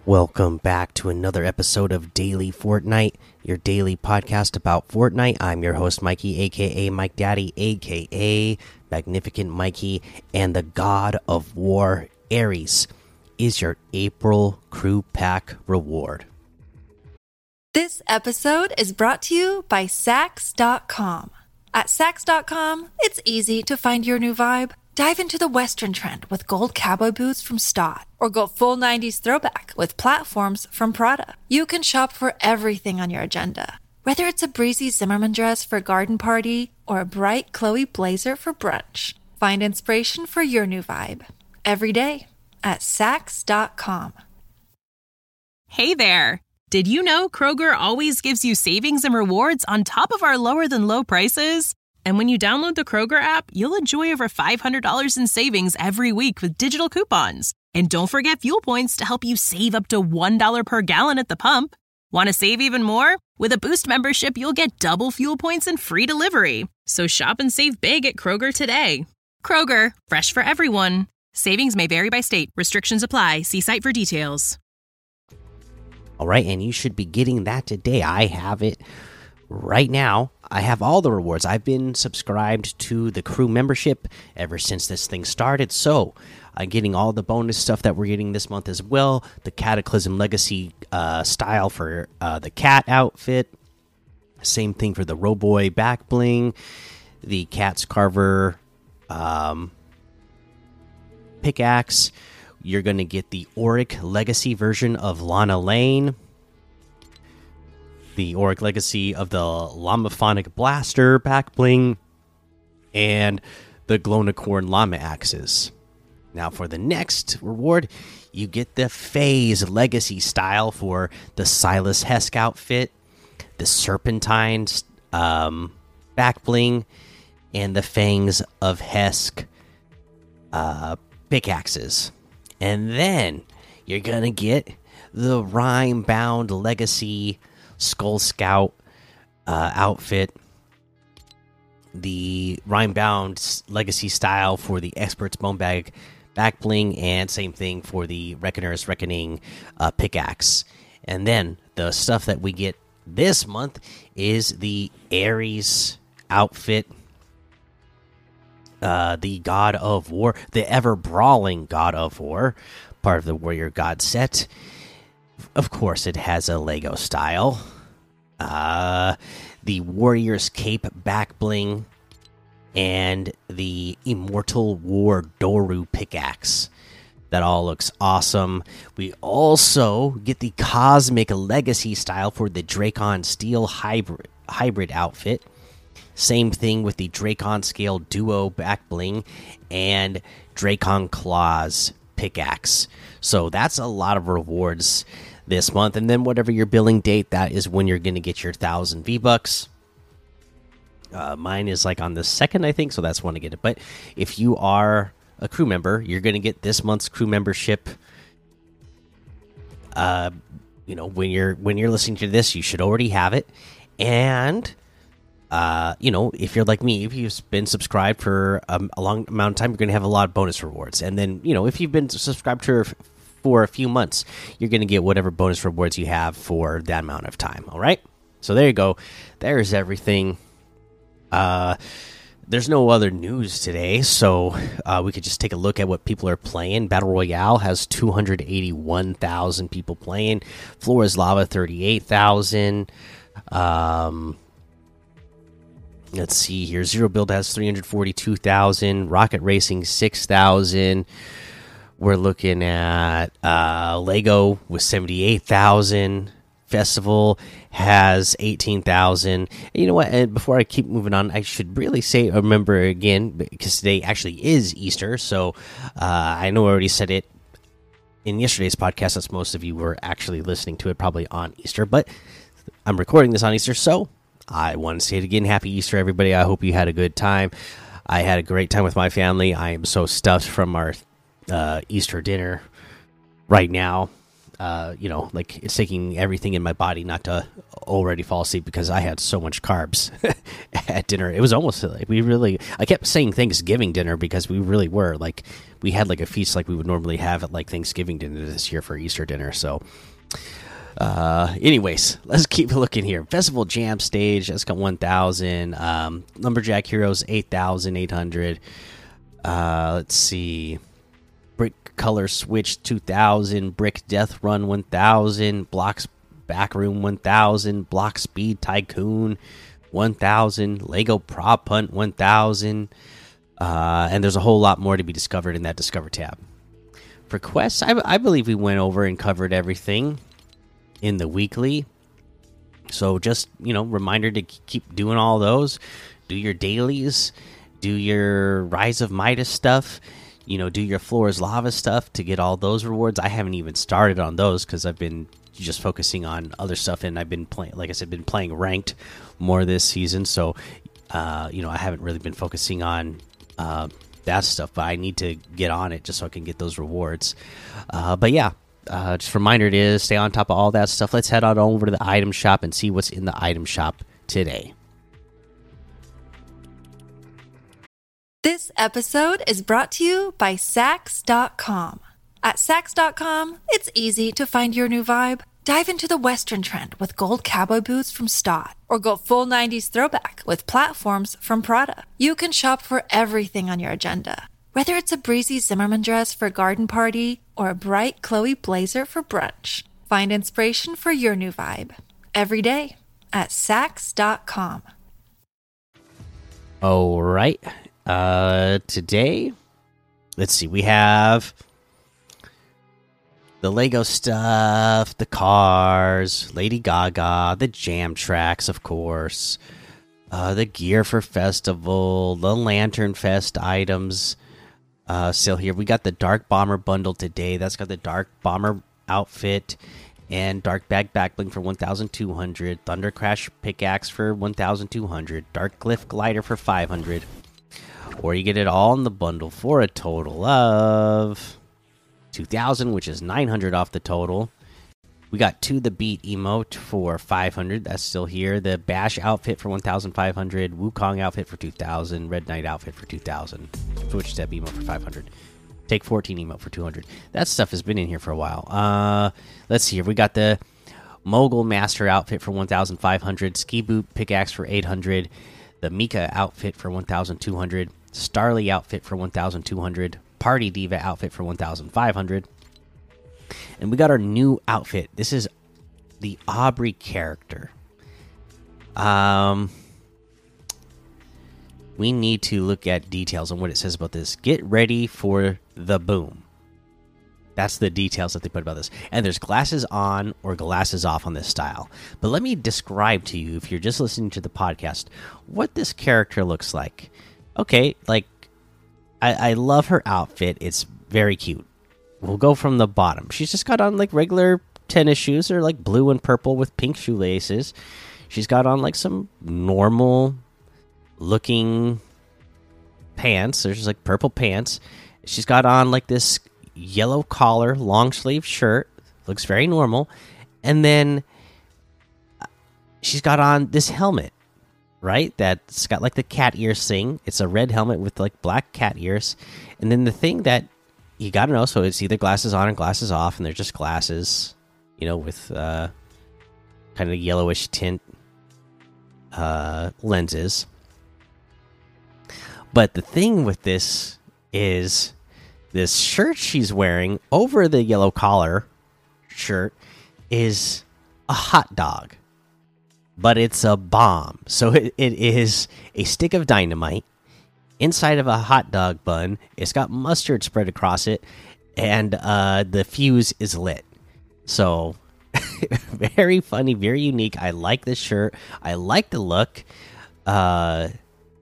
Welcome back to another episode of Daily Fortnite, your daily podcast about Fortnite. I'm your host, Mikey, aka Mike Daddy, aka Magnificent Mikey, and the God of War, Ares, is your April Crew Pack reward. This episode is brought to you by Sax.com. At Sax.com, it's easy to find your new vibe. Dive into the Western trend with gold cowboy boots from Stott, or go full 90s throwback with platforms from Prada. You can shop for everything on your agenda, whether it's a breezy Zimmermann dress for a garden party or a bright Chloe blazer for brunch. Find inspiration for your new vibe every day at Sax.com. Hey there! Did you know Kroger always gives you savings and rewards on top of our lower-than-low prices? And when you download the Kroger app, you'll enjoy over $500 in savings every week with digital coupons. And don't forget fuel points to help you save up to $1 per gallon at the pump. Want to save even more? With a Boost membership, you'll get double fuel points and free delivery. So shop and save big at Kroger today. Kroger, fresh for everyone. Savings may vary by state. Restrictions apply. See site for details. All right, and you should be getting that today. I have it right now. I have all the rewards. I've been subscribed to the crew membership ever since this thing started, so I'm getting all the bonus stuff that we're getting this month as well. The Cataclysm Legacy style for the cat outfit. Same thing for the Roboy back bling. The Cat's Carver pickaxe. You're going to get the Auric Legacy version of Lana Lane. The Auric Legacy of the Llamaphonic Blaster back bling. And the Glownicorn Llama axes. Now for the next reward, you get the Phase Legacy style for the Silas Hesk outfit. The Serpentine back bling. And the Fangs of Hesk pickaxes. And then you're going to get the Rime-bound Legacy Skull Scout outfit. The Rime-bound Legacy style for the Expert's Bone Bag back bling. And same thing for the Reckoner's Reckoning pickaxe. And then the stuff that we get this month is the Ares outfit. The God of War, the ever-brawling God of War, part of the Warrior God set. Of course, it has a Lego style. The Warrior's Cape back bling, and the Immortal War Doru pickaxe. That all looks awesome. We also get the Cosmic Legacy style for the Dracon Steel hybrid outfit. Same thing with the Dracon Scale Duo back bling and Dracon Claws pickaxe. So that's a lot of rewards this month. And then whatever your billing date, that is when you're going to get your 1,000 V-Bucks. Mine is like on the 2nd, I think, so that's when I get it. But if you are a crew member, you're going to get this month's crew membership. You know, when you're listening to this, you should already have it. And you know, if you're like me, if you've been subscribed for a long amount of time, you're going to have a lot of bonus rewards. And then, you know, if you've been subscribed to her for a few months, you're going to get whatever bonus rewards you have for that amount of time. All right. So there you go. There's everything. There's no other news today, so we could just take a look at what people are playing. Battle Royale has 281,000 people playing. Floor is Lava, 38,000. Let's see here. Zero Build has 342,000. Rocket Racing 6,000. We're looking at Lego with 78,000. Festival has 18,000. You know what? And before I keep moving on, I should really say, remember again, because today actually is Easter. So I know I already said it in yesterday's podcast, as most of you were actually listening to it probably on Easter. But I'm recording this on Easter, so I want to say it again. Happy Easter, everybody. I hope you had a good time. I had a great time with my family. I am so stuffed from our Easter dinner right now. like it's taking everything in my body not to already fall asleep because I had so much carbs at dinner. It was almost like I kept saying Thanksgiving dinner because we really were like, we had like a feast like we would normally have at like Thanksgiving dinner this year for Easter dinner. So, anyways, let's keep looking here. Festival Jam Stage, that's got 1,000. Lumberjack Heroes, 8,800. Let's see. Brick Color Switch, 2,000. Brick Death Run, 1,000. Blocks Backroom, 1,000. Block Speed Tycoon, 1,000. Lego Prop Hunt, 1,000. And there's a whole lot more to be discovered in that Discover tab. For quests, I believe we went over and covered everything in the weekly. So just, reminder to keep doing all those. Do your dailies. Do your Rise of Midas stuff. Do your Floor's Lava stuff to get all those rewards. I haven't even started on those because I've been just focusing on other stuff, and I've been playing, like I said, been playing ranked more this season. So, I haven't really been focusing on that stuff, but I need to get on it just so I can get those rewards. But yeah, just a reminder to stay on top of all that stuff. Let's head on over to the item shop and see what's in the item shop today. This episode is brought to you by Sax.com. At Sax.com, it's easy to find your new vibe. Dive into the Western trend with gold cowboy boots from Stott, or go full 90s throwback with platforms from Prada. You can shop for everything on your agenda, whether it's a breezy Zimmermann dress for a garden party or a bright Chloe blazer for brunch. Find inspiration for your new vibe every day at Sax.com. All right. Today, let's see, we have the Lego stuff, the cars, Lady Gaga, the jam tracks, of course, the gear for festival, the Lantern Fest items. Still here, we got the Dark Bomber bundle today. That's got the Dark Bomber outfit and Dark Bag Backbling for 1,200, Thunder Crash Pickaxe for 1,200, Dark Glyph Glider for 500. Or you get it all in the bundle for a total of 2,000, which is 900 off the total. We got To The Beat emote for 500. That's still here. The Bash outfit for 1,500. Wukong outfit for 2,000. Red Knight outfit for 2,000. Switch Step emote for 500. Take 14 emote for 200. That stuff has been in here for a while. Let's see here. We got the Mogul Master outfit for 1,500. Ski Boot Pickaxe for 800. The Mika outfit for 1,200. Starly outfit for 1,200. Party Diva outfit for 1,500. And we got our new outfit. This is the Aubrey character. We need to look at details on what it says about this. Get ready for the boom. That's the details that they put about this. And there's glasses on or glasses off on this style. But let me describe to you, if you're just listening to the podcast, what this character looks like. Okay, like, I love her outfit. It's very cute. We'll go from the bottom. She's just got on, like, regular tennis shoes. They're, like, blue and purple with pink shoelaces. She's got on, like, some normal-looking pants. There's just, like, purple pants. She's got on, like, this yellow collar, long sleeve shirt. Looks very normal. And then she's got on this helmet, right? That's got like the cat ears thing. It's a red helmet with like black cat ears. And then the thing that you gotta know, so it's either glasses on or glasses off, and they're just glasses, with kind of yellowish tint lenses. But the thing with this is this shirt she's wearing over the yellow collar shirt is a hot dog, but it's a bomb. So it is a stick of dynamite inside of a hot dog bun. It's got mustard spread across it, and the fuse is lit. So very funny, very unique. I like this shirt. I like the look. It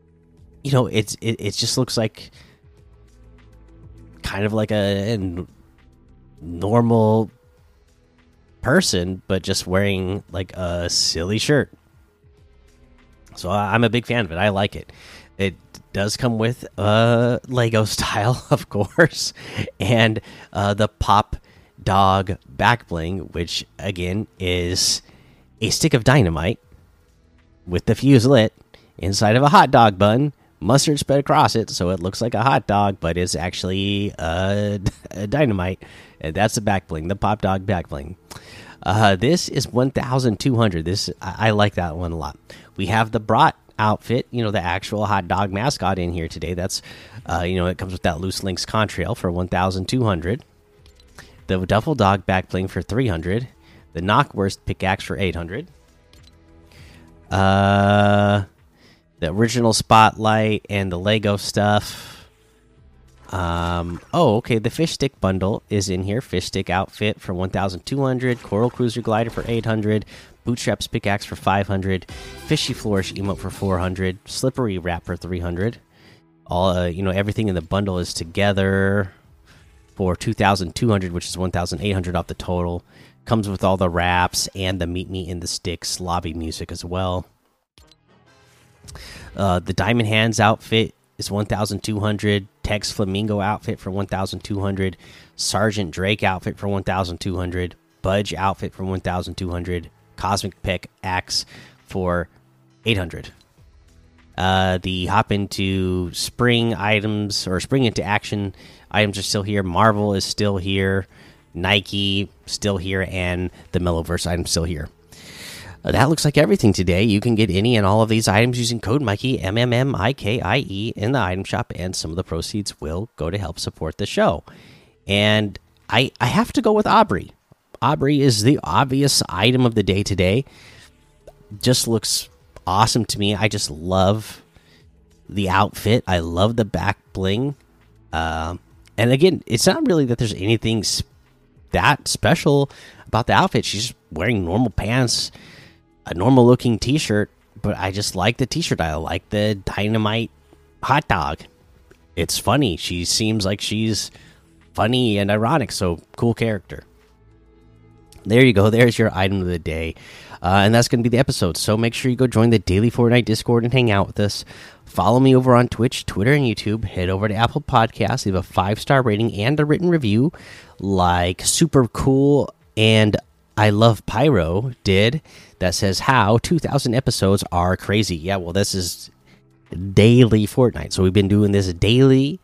just looks like kind of like a normal person, but just wearing like a silly shirt. So I'm a big fan of it. I like it. It does come with Lego style, of course, and the pop dog back bling, which again is a stick of dynamite with the fuse lit inside of a hot dog bun, mustard spread across it, so it looks like a hot dog, but it's actually a dynamite. And that's the back bling, the pop dog back bling. This is 1,200. This I like that one a lot. We have the brat outfit, the actual hot dog mascot in here today. That's it comes with that loose links contrail for 1,200. The duffel dog back bling for 300. The knockwurst pickaxe for 800. The original spotlight and the Lego stuff. Okay, the fish stick bundle is in here. Fish stick outfit for 1,200. Coral cruiser glider for 800. Bootstraps pickaxe for 500. Fishy flourish emote for 400. Slippery wrap for 300. All everything in the bundle is together for 2,200, which is 1,800 off the total. Comes with all the wraps and the meet me in the sticks lobby music as well. The diamond hands outfit is 1,200. Tex flamingo outfit for 1,200. Sergeant Drake outfit for 1,200. Budge outfit for 1,200. Cosmic Peck axe for 800. The hop into spring items or spring into action items are still here. Marvel is still here. Nike still here, and the Mellowverse item still here. That looks like everything today. You can get any and all of these items using code Mikey, MMMIKIE, in the item shop, and some of the proceeds will go to help support the show. And I have to go with Aubrey. Aubrey is the obvious item of the day today. Just looks awesome to me. I just love the outfit. I love the back bling. And again, it's not really that there's anything that special about the outfit. She's just wearing normal pants, a normal looking t-shirt, but I just like the t-shirt. I like the dynamite hot dog. It's funny. She seems like she's funny and ironic, so cool character. There you go. There's your item of the day. And that's going to be the episode. So make sure you go join the Daily Fortnite Discord and hang out with us. Follow me over on Twitch, Twitter, and YouTube. Head over to Apple Podcasts. Leave a 5-star rating and a written review like Super Cool and I Love Pyro did. That says how 2,000 episodes are crazy. Yeah, well, this is daily Fortnite. So we've been doing this daily.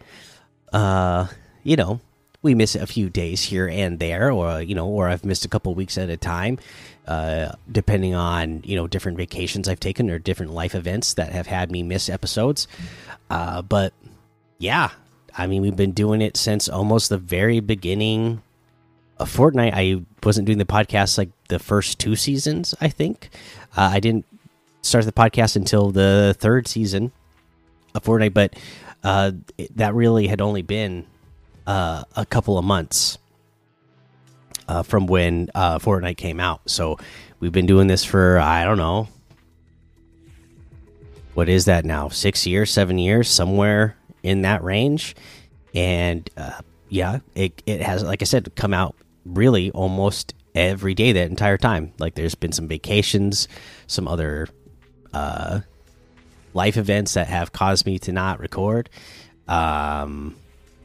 We miss a few days here and there, or I've missed a couple weeks at a time, depending on different vacations I've taken or different life events that have had me miss episodes. But yeah, I mean, we've been doing it since almost the very beginning of Fortnite. I wasn't doing the podcast like the first 2 seasons, I think. I didn't start the podcast until the 3rd season of Fortnite, but that really had only been a couple of months from when Fortnite came out. So we've been doing this for, I don't know, what is that now? 6 years, 7 years, somewhere in that range. And yeah, it has, like I said, come out really almost every day that entire time. Like there's been some vacations, some other life events that have caused me to not record. In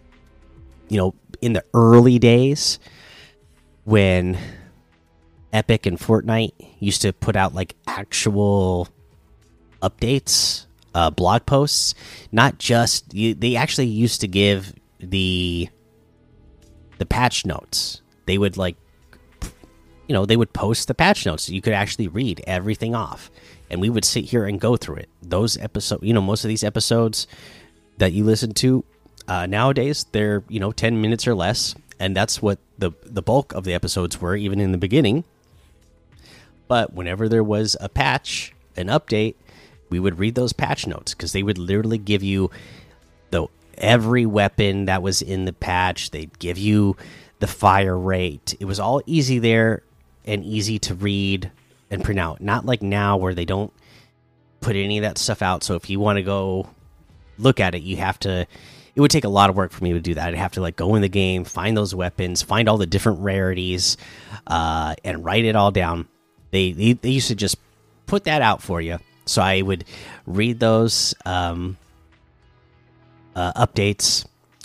the early days when Epic and Fortnite used to put out like actual updates, blog posts, not just they actually used to give the patch notes. They would they would post the patch notes. You could actually read everything off, and we would sit here and go through it. Those episodes, most of these episodes that you listen to nowadays, they're 10 minutes or less, and that's what the bulk of the episodes were, even in the beginning. But whenever there was a patch, an update, we would read those patch notes, because they would literally give you every weapon that was in the patch. They'd give you the fire rate. It was all easy there and easy to read and print out. Not like now where they don't put any of that stuff out. So if you want to go look at it, you have to. It would take a lot of work for me to do that. I'd have to go in the game, find those weapons, find all the different rarities, and write it all down. They used to just put that out for you. So I would read those updates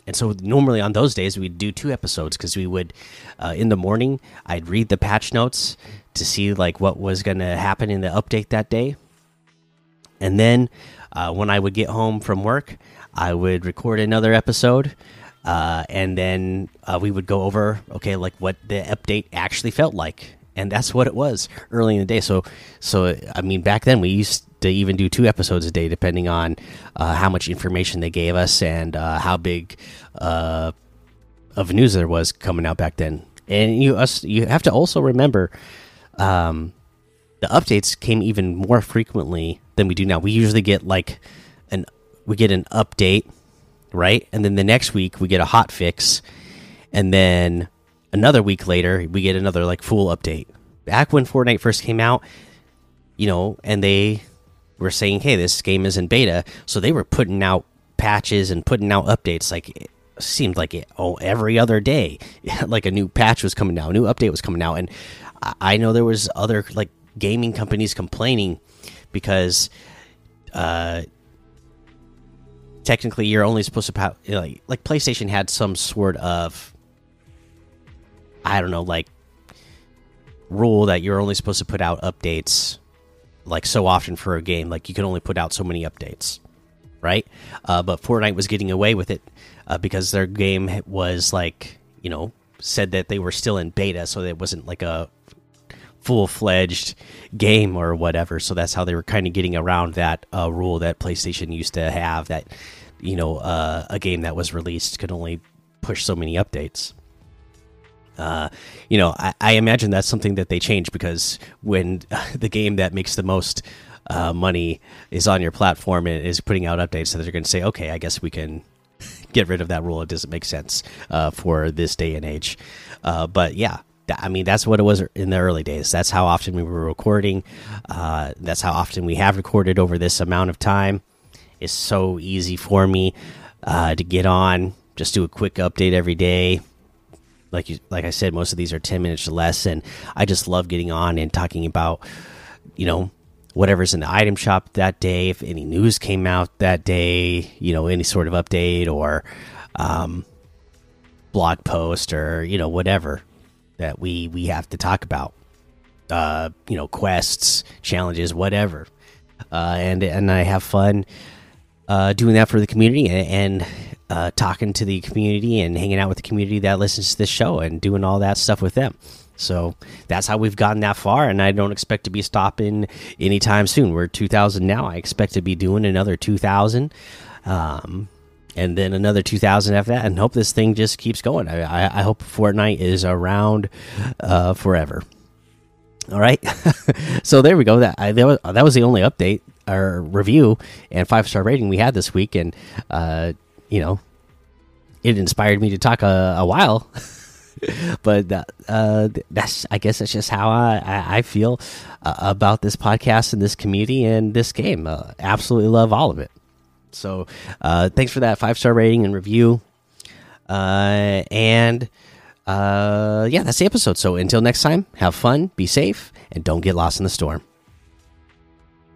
And so normally on those days we'd do 2 episodes because we would in the morning I'd read the patch notes to see like what was going to happen in the update that day, and then when I would get home from work I would record another episode, and then we would go over like what the update actually felt like, and that's what it was early in the day. So I mean back then we used to even do 2 episodes a day depending on how much information they gave us and how big of news there was coming out back then. And you have to also remember the updates came even more frequently than we do now. We usually get like an update, right? And then the next week we get a hot fix, and then another week later we get another like full update. Back when Fortnite first came out, and they were saying, hey, this game is in beta, so they were putting out patches and putting out updates like it seemed like every other day. Like a new patch was coming out, a new update was coming out. And I know there was other like gaming companies complaining because technically you're only supposed to like PlayStation had some sort of, I don't know, like rule that you're only supposed to put out updates like so often for a game. Like you can only put out so many updates, right? But Fortnite was getting away with it because their game was like, said that they were still in beta, so it wasn't like a full-fledged game or whatever. So that's how they were kind of getting around that rule that PlayStation used to have, that a game that was released could only push so many updates. I imagine that's something that they changed, because when the game that makes the most money is on your platform and is putting out updates, so they're going to say, okay, I guess we can get rid of that rule. It doesn't make sense for this day and age. But yeah, I mean, that's what it was in the early days. That's how often we were recording. That's how often we have recorded over this amount of time. It's so easy for me to get on, just do a quick update every day. Like I said, most of these are 10 minutes or less, and I just love getting on and talking about, whatever's in the item shop that day, if any news came out that day, any sort of update or blog post or, whatever that we have to talk about, quests, challenges, whatever. And I have fun doing that for the community and talking to the community and hanging out with the community that listens to this show and doing all that stuff with them. So that's how we've gotten that far, and I don't expect to be stopping anytime soon. We're 2,000 now. I expect to be doing another 2,000, and then another 2,000 after that, and hope this thing just keeps going. I hope Fortnite is around forever. All right, so there we go. That was the only update or review and 5-star rating we had this week, and it inspired me to talk a while. But I guess that's just how I feel about this podcast and this community and this game. Absolutely love all of it. So thanks for that 5-star rating and review. Yeah, that's the episode. So until next time, have fun, be safe, and don't get lost in the storm.